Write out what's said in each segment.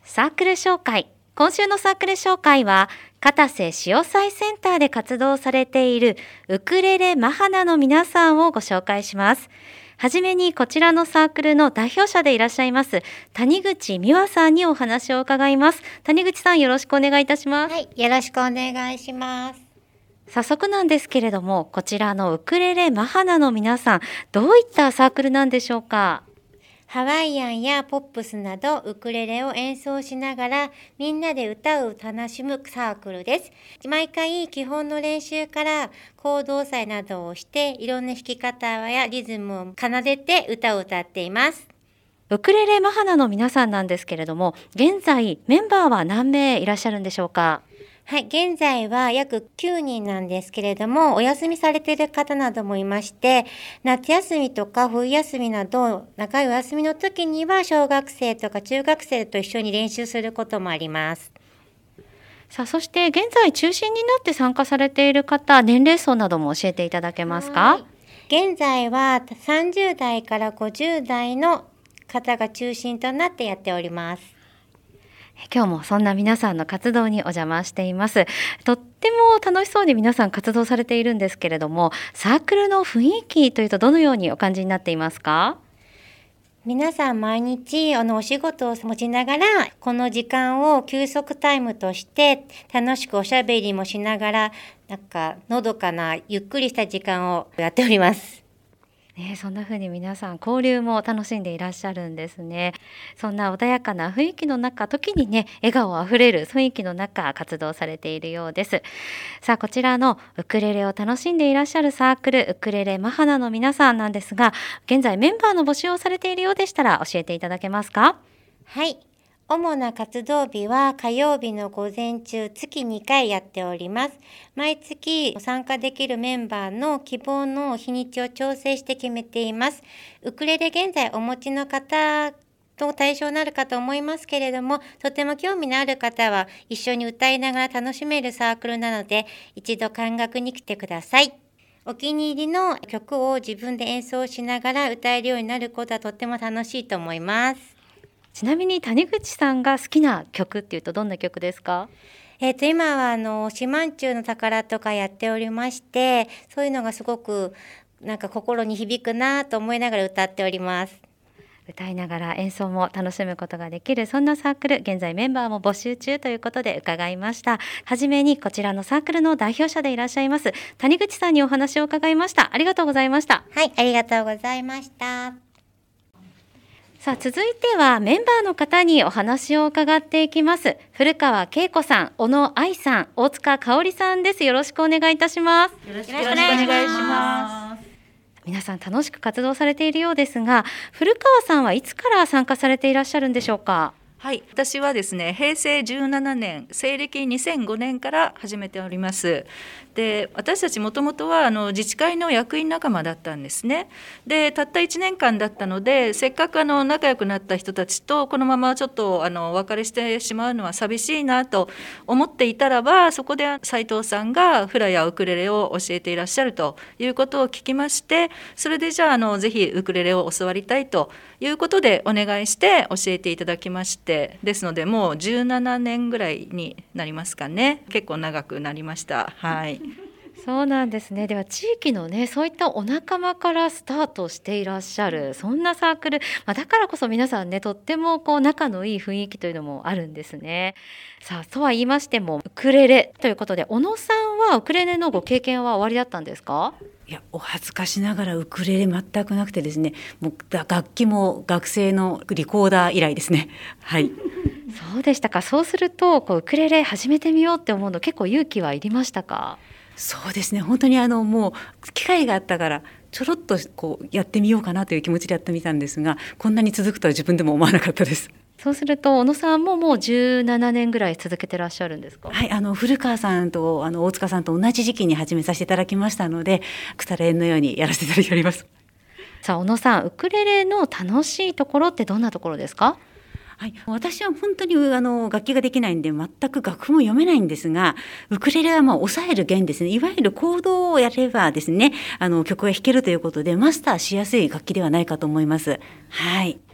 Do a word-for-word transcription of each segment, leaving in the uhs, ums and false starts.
サークル紹介。今週のサークル紹介は片瀬潮祭センターで活動されているウクレレマハナの皆さんをご紹介します。はじめにこちらのサークルの代表者でいらっしゃいます谷口美和さんにお話を伺います。谷口さん、よろしくお願いいたします。 はい、よろしくお願いします。 早速なんですけれども、こちらのウクレレマハナの皆さん、どういったサークルなんでしょうか？ ハワイアンやポップスなどウクレレを演奏しながらみんなで歌を楽しむサークルです。毎回基本の練習から行動祭などをしていろんな弾き方やリズムを奏でて歌を歌っています。 ウクレレマハナの皆さんなんですけれども、現在メンバーは何名いらっしゃるんでしょうか？ はい、現在は約きゅうにんなんですけれども、お休みされている方などもいまして、夏休みとか冬休みなど、長いお休みの時には小学生とか中学生と一緒に練習することもあります。 さあ、そして現在中心になって参加されている方、年齢層なども教えていただけますか？ 現在はさんじゅうだいからごじゅうだいの方が中心となってやっております。 今日もそんな皆さんの活動にお邪魔しています。とっても楽しそうに皆さん活動されているんですけれども、サークルの雰囲気というとどのようにお感じになっていますか？ 皆さん毎日あのお仕事を持ちながらこの時間を休息タイムとして楽しくおしゃべりもしながらなんかのどかなゆっくりした時間をやっております。 ね、そんな風に皆さん交流も楽しんでいらっしゃるんですね。そんな穏やかな雰囲気の中、時にね笑顔あふれる雰囲気の中活動されているようです。さあ、こちらのウクレレを楽しんでいらっしゃるサークルウクレレマハナの皆さんなんですが、現在メンバーの募集をされているようでしたら教えていただけますか？ はい、主な活動日は火曜日の午前中月にかいやっております。毎月参加できるメンバーの希望の日にちを調整して決めています。ウクレレ現在お持ちの方と対象になるかと思いますけれども、とても興味のある方は一緒に歌いながら楽しめるサークルなので一度見学に来てください。お気に入りの曲を自分で演奏しながら歌えるようになることはとっても楽しいと思います。 ちなみに谷口さんが好きな曲っていうとどんな曲ですか？ えーと今はあの四万十の宝とかやっておりまして、そういうのがすごくなんか心に響くなと思いながら歌っております。 歌いながら演奏も楽しむことができる、そんなサークル、現在メンバーも募集中ということで伺いました。はじめにこちらのサークルの代表者でいらっしゃいます谷口さんにお話を伺いました。ありがとうございました。 はい、ありがとうございました。 さあ、続いてはメンバーの方にお話を伺っていきます。古川恵子さん、小野愛さん、大塚香織さんです。よろしくお願いいたします。 よろしくお願いします。 皆さん楽しく活動されているようですが、古川さんはいつから参加されていらっしゃるんでしょうか？ はい、私はですね、平成じゅうななねん、西暦にせんごねんから始めております。で、私たちもともとはあの自治会の役員仲間だったんですね。で、たったいちねんかんだったので、せっかくあの仲良くなった人たちとこのままちょっとあのお別れしてしまうのは寂しいなと思っていたらば、そこで斉藤さんがフラやウクレレを教えていらっしゃるということを聞きまして、それでじゃあ、あのぜひウクレレを教わりたいということでお願いして教えていただきまして、ですのでもうじゅうななねんぐらいになりますかね。結構長くなりました。はい。 そうなんですね。では地域のね、そういったお仲間からスタートしていらっしゃる、そんなサークル、まあ、だからこそ皆さんね、とってもこう仲のいい雰囲気というのもあるんですね。さあ、とは言いましてもウクレレということで、小野さんはウクレレのご経験はおありだったんですか？ いや、お恥ずかしながらウクレレ全くなくてですね、もう楽器も学生のリコーダー以来ですね。はい。 そうでしたか。そうするとこうウクレレ始めてみようって思うの結構勇気はいりましたか？ そうですね、本当にあのもう機会があったからちょろっとこうやってみようかなという気持ちでやってみたんですが、こんなに続くとは自分でも思わなかったです。 そうすると小野さんももうじゅうななねんぐらい続けてらっしゃるんですか？ はい、あの古川さんとあの大塚さんと同じ時期に始めさせていただきましたので、腐れ縁のようにやらせていただいております。 さあ、小野さん、ウクレレの楽しいところってどんなところですか？ はい、私は本当にあの楽器ができないんで全く楽譜も読めないんですが、ウクレレはまあ抑える弦ですね、いわゆるコードをやればですね、あの曲が弾けるということでマスターしやすい楽器ではないかと思います。はい。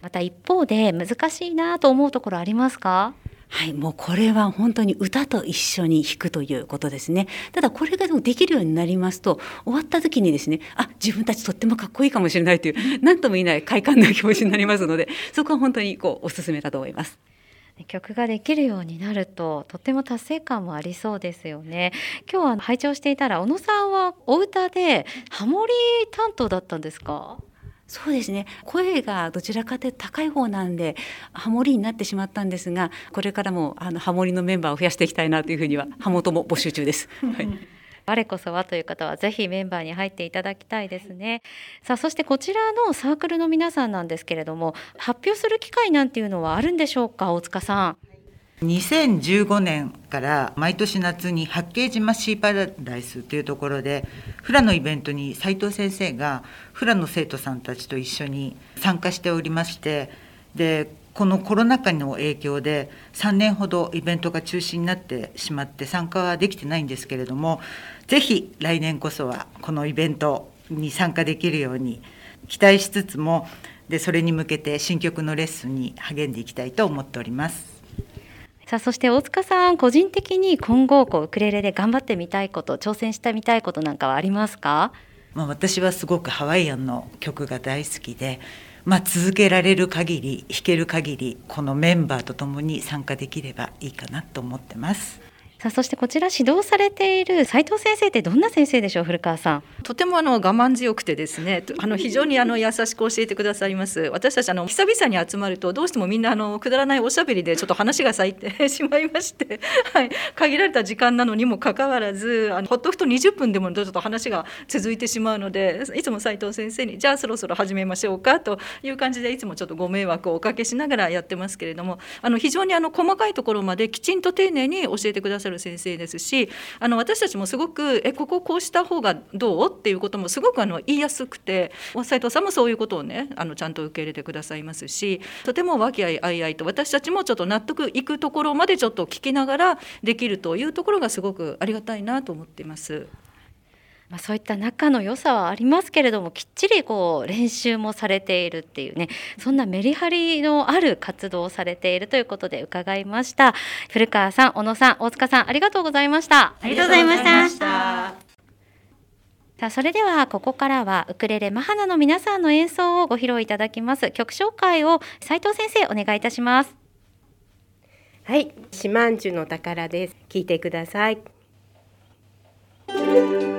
また一方で難しいなと思うところありますか？ はい、もうこれは本当に歌と一緒に弾くということですね。ただこれがでもできるようになりますと、終わった時にですね、あ、自分たちとってもかっこいいかもしれないという何とも言えない快感な気持ちになりますので、そこは本当にこうおすすめだと思います。 曲ができるようになるととっても達成感もありそうですよね。今日は拝聴していたら、小野さんはお歌でハモリ担当だったんですか？ そうですね、声がどちらかというと高い方なんでハモリになってしまったんですが、これからもあのハモリのメンバーを増やしていきたいなというふうにはハモとも募集中です、はい、 我こそはという方はぜひメンバーに入っていただきたいですね。さあ、そしてこちらのサークルの皆さんなんですけれども、発表する機会なんていうのはあるんでしょうか？大塚さん。 にせんじゅうごねんから毎年夏に八景島シーパラダイスというところでフラのイベントに斉藤先生がフラの生徒さんたちと一緒に参加しておりまして、でこのコロナ禍の影響でさんねんほどイベントが中止になってしまって参加はできてないんですけれども、ぜひ来年こそはこのイベントに参加できるように期待しつつも、でそれに向けて新曲のレッスンに励んでいきたいと思っております。 さあ、そして大塚さん、個人的に今後こうウクレレで頑張ってみたいこと、挑戦してみたいことなんかはありますか？ まあ、私はすごくハワイアンの曲が大好きで、まあ、続けられる限り弾ける限りこのメンバーとともに参加できればいいかなと思ってます。 さあ、そしてこちら指導されている斉藤先生ってどんな先生でしょう？古川さん。 とてもあの我慢強くてですね、あの非常にあの優しく教えてくださいます。私たちあの久々に集まるとどうしてもみんなあのくだらないおしゃべりでちょっと話が咲いてしまいまして、はい、限られた時間なのにもかかわらず、あのほっとくとにじゅっぷんでもちょっと話が続いてしまうので、いつも斉藤先生にじゃあそろそろ始めましょうかという感じでいつもちょっとご迷惑をおかけしながらやってますけれども、あの非常にあの細かいところまできちんと丁寧に教えてくださる先生ですし、あの私たちもすごくえこここうした方がどうっていうこともすごくあの言いやすくて、斉藤さんもそういうことをねあのちゃんと受け入れてくださいますし、とても和気あいあいと私たちもちょっと納得いくところまでちょっと聞きながらできるというところがすごくありがたいなと思っています。 まあ、そういった仲の良さはありますけれども、きっちりこう練習もされているっていうね、そんなメリハリのある活動をされているということで伺いました。古川さん、小野さん、大塚さん、ありがとうございました。 ありがとうございました。 さあ、それではここからはウクレレマハナの皆さんの演奏をご披露いただきます。曲紹介を斉藤先生お願いいたします。 はい、シマンチュの宝です。聞いてください。